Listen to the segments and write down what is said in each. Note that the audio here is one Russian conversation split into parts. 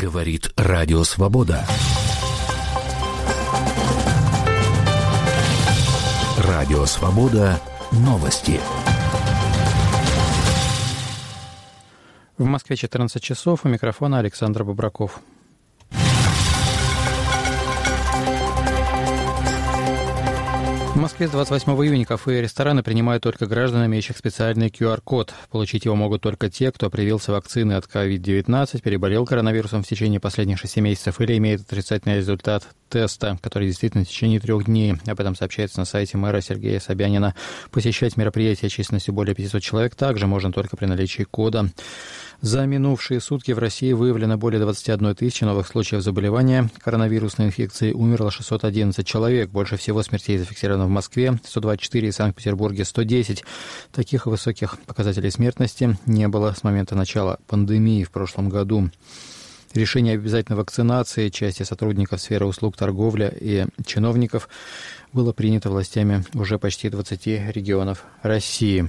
Говорит Радио Свобода. Радио Свобода. Новости. В Москве 14 часов. У микрофона Александр Бобраков. В Москве с 28 июня кафе и рестораны принимают только граждан, имеющих специальный QR-код. Получить его могут только те, кто привился вакциной от COVID-19, переболел коронавирусом в течение последних 6 месяцев или имеет отрицательный результат теста, который действительно в течение 3 дней. Об этом сообщается на сайте мэра Сергея Собянина. Посещать мероприятия численностью более 500 человек также можно только при наличии кода. За минувшие сутки в России выявлено более 21 тысячи новых случаев заболевания коронавирусной инфекцией. Умерло 611 человек. Больше всего смертей зафиксировано в Москве, 124, и в Санкт-Петербурге 110. Таких высоких показателей смертности не было с момента начала пандемии в прошлом году. Решение об обязательной вакцинации части сотрудников сферы услуг, торговли и чиновников было принято властями уже почти 20 регионов России.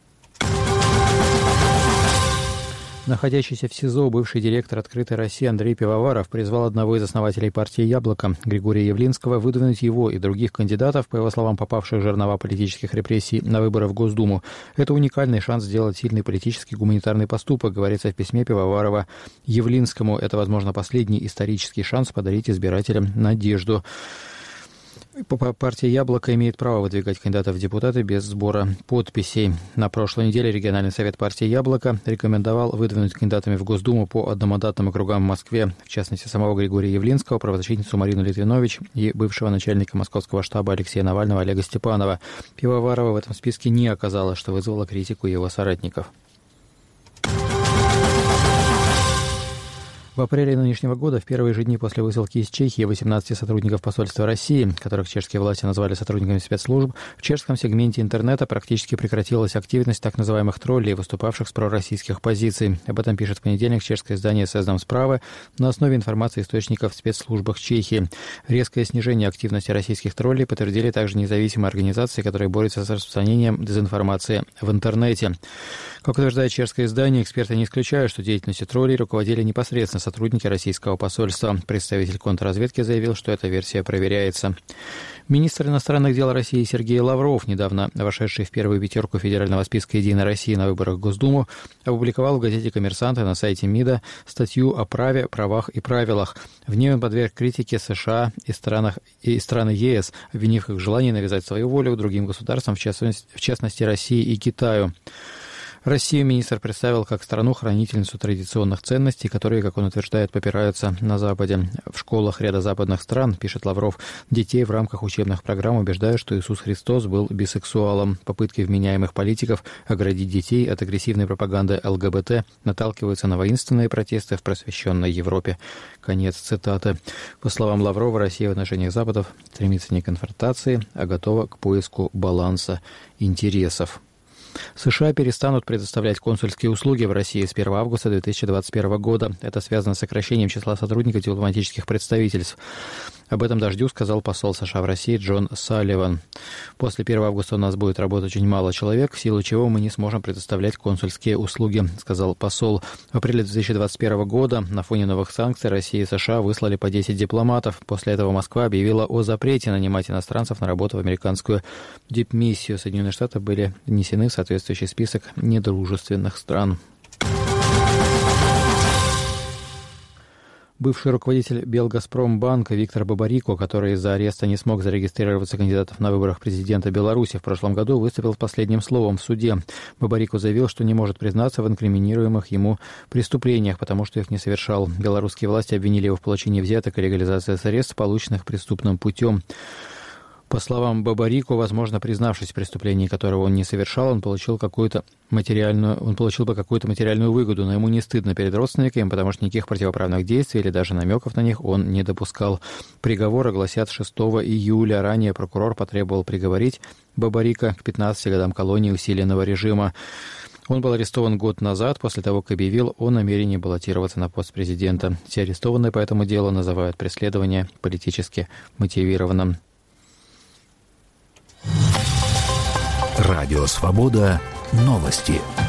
Находящийся в СИЗО бывший директор «Открытой России» Андрей Пивоваров призвал одного из основателей партии «Яблоко» Григория Явлинского выдвинуть его и других кандидатов, по его словам, попавших в жернова политических репрессий, на выборы в Госдуму. Это уникальный шанс сделать сильный политический гуманитарный поступок, говорится в письме Пивоварова Явлинскому. Это, возможно, последний исторический шанс подарить избирателям надежду. Партия «Яблоко» имеет право выдвигать кандидатов в депутаты без сбора подписей. На прошлой неделе региональный совет партии «Яблоко» рекомендовал выдвинуть кандидатами в Госдуму по одномандатным округам в Москве, в частности, самого Григория Явлинского, правозащитницу Марину Литвинович и бывшего начальника московского штаба Алексея Навального Олега Степанова. Пивоварова в этом списке не оказалось, что вызвало критику его соратников. В апреле нынешнего года, в первые же дни после высылки из Чехии 18 сотрудников посольства России, которых чешские власти назвали сотрудниками спецслужб, в чешском сегменте интернета практически прекратилась активность так называемых троллей, выступавших с пророссийских позиций. Об этом пишет в понедельник чешское издание «Сезнам Справа» на основе информации источников в спецслужбах Чехии. Резкое снижение активности российских троллей подтвердили также независимые организации, которые борются с распространением дезинформации в интернете. Как утверждает чешское издание, эксперты не исключают, что деятельностью троллей руководили непосредственно сотрудники российского посольства. Представитель контрразведки заявил, что эта версия проверяется. Министр иностранных дел России Сергей Лавров, недавно вошедший в первую пятерку федерального списка «Единой России» на выборах в Госдуму, опубликовал в газете «Коммерсант» и на сайте МИДа статью о праве, правах и правилах. В ней он подверг критике США и страны ЕС, обвинив их в желании навязать свою волю другим государствам, в частности России и Китаю. Россию министр представил как страну-хранительницу традиционных ценностей, которые, как он утверждает, попираются на Западе. В школах ряда западных стран, пишет Лавров, детей в рамках учебных программ убеждают, что Иисус Христос был бисексуалом. Попытки вменяемых политиков оградить детей от агрессивной пропаганды ЛГБТ наталкиваются на воинственные протесты в просвещенной Европе. Конец цитаты. По словам Лаврова, Россия в отношениях Западов стремится не к конфронтации, а готова к поиску баланса интересов. США перестанут предоставлять консульские услуги в России с 1 августа 2021 года. Это связано с сокращением числа сотрудников дипломатических представительств. Об этом «Дождю» сказал посол США в России Джон Салливан. После 1 августа у нас будет работать очень мало человек, в силу чего мы не сможем предоставлять консульские услуги, сказал посол. В апреле 2021 года на фоне новых санкций Россия и США выслали по 10 дипломатов. После этого Москва объявила о запрете нанимать иностранцев на работу в американскую дипмиссию. Соединенные Штаты были внесены в соответствующий список недружественных стран. Бывший руководитель Белгазпромбанка Виктор Бабарико, который из-за ареста не смог зарегистрироваться кандидатом на выборах президента Беларуси в прошлом году, выступил с последним словом в суде. Бабарико заявил, что не может признаться в инкриминируемых ему преступлениях, потому что их не совершал. Белорусские власти обвинили его в получении взяток и легализации средств, полученных преступным путем. По словам Бабарико, возможно, признавшись в преступлении, которого он не совершал, он получил бы какую-то материальную выгоду, но ему не стыдно перед родственниками, потому что никаких противоправных действий или даже намеков на них он не допускал. Приговоры гласят 6 июля. Ранее прокурор потребовал приговорить Бабарико к 15 годам колонии усиленного режима. Он был арестован год назад, после того, как объявил о намерении баллотироваться на пост президента. Все арестованные по этому делу называют преследование политически мотивированным. Радио Свобода. Новости.